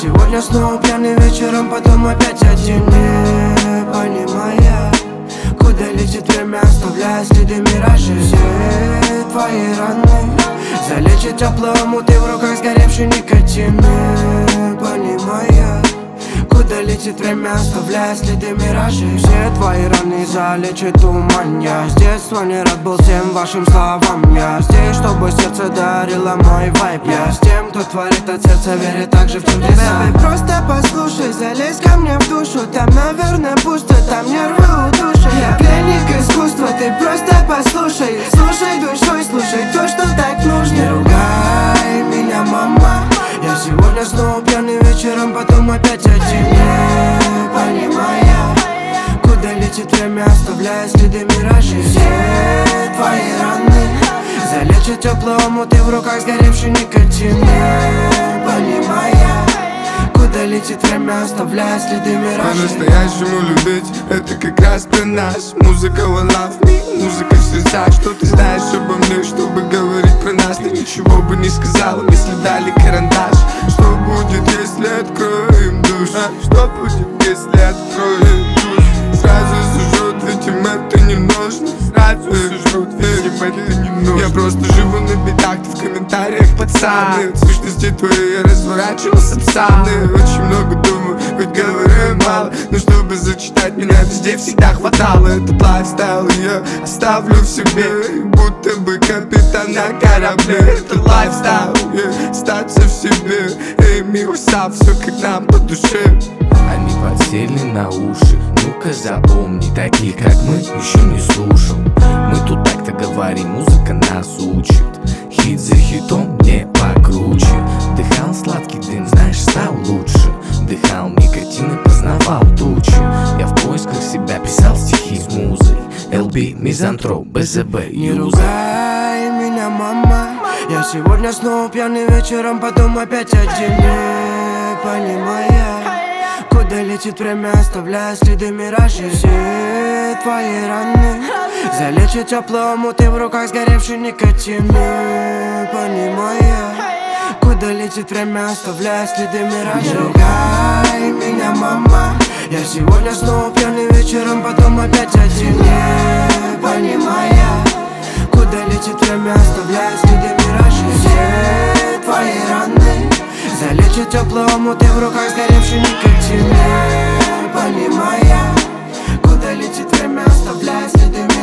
сегодня снова пьяный вечером, потом опять один, не понимая, куда летит время, оставляя следы миражей. Все твои раны залечит теплым, ты в руках сгоревший никотин, не понимая, куда летит время, оставляя следы миражей. Все твои раны залечит туман. Я с детства не рад был всем вашим словам. Я здесь, чтобы сердце дарило мой вайб. Я с тем, кто творит от сердца, верит также в чудеса. Baby, просто послушай, залезь ко мне в душу. Там, наверное, пусто, там нервы удушат. Я пленник искусства, ты просто послушай. Слушай душой, слушай то, что так нужно. Не ругай меня, мама. Я сегодня снова пьяный вечером, потом опять один, не понимая, куда летит время, оставляя следы миражей. Все твои раны залечит теплым, ты в руках сгоревший никотин, не понимая, куда летит время, оставляя следы миражей. По-настоящему любить, это как раз про нас. Музыка one love me, музыка в сердцах. Что ты знаешь обо мне, чтобы говорить про нас? Ты ничего бы не сказала, если дали карандаш. Что будет, если откроем душ? Что будет, если откроем душ? Сразу сожрут, ведь им это не нужно. Сразу сожрут, ведь им это не нужно. Я просто живу на битах, ты в комментариях, пацаны. В сущности твоей я разворачивался псаны. Очень много думаю, хоть говорю мало, но чтобы зачитать меня везде всегда хватало. Этот лайфстайл я оставлю в себе, будто бы капитан на корабле. Этот лайфстайл я остаться в себе. Эй, милоса, все как нам по душе. Они подсели на уши, ну-ка запомни, таких как мы еще не слушал. Мы тут так-то говорим, музыка нас учит. Хит за хитом не покруче. Вдыхал сладкий дым, знаешь, стал лучше. Вдыхал никотин и познавал тучи. Я в поисках себя писал стихи с музой. ЛБ, мизантроп, БЗБ, Не юзер. ругай меня, мама. Я сегодня снова пьяный вечером, потом опять один, не понимая, куда летит время, оставляя следы миражей. Все твои раны залечит теплым, ты в руках сгоревший никотин, не понимая, куда летит время, оставляя следы миражей. Не ругай меня, мама. Я сегодня снова пьяный вечером, потом опять один, не понимая, куда летит время, оставляя следы миражей. Все твои раны залечит теплым, ты в руках сгоревший никотин, не понимая, куда летит время, оставляя следы миражей.